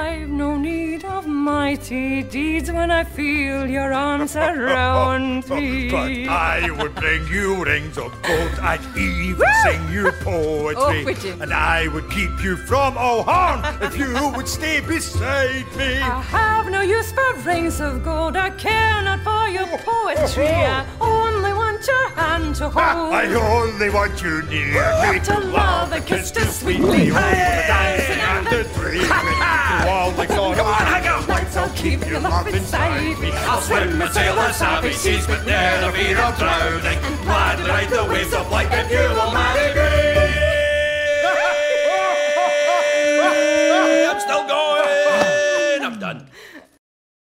I've no need of mighty deeds when I feel your arms around me. But I would bring you rings of gold. I'd even sing you poetry. And I would keep you from all harm if you would stay beside me. I have no use for rings of gold. I care not for your poetry. I only want your hand to hold. I only want you near me. To love and kiss to sweetly. To dance and to dream. To all the Come on, hang on! nights I'll keep your love inside me. I'll swim and sail the savage seas, but ne'er the fear of drowning. And gladly ride the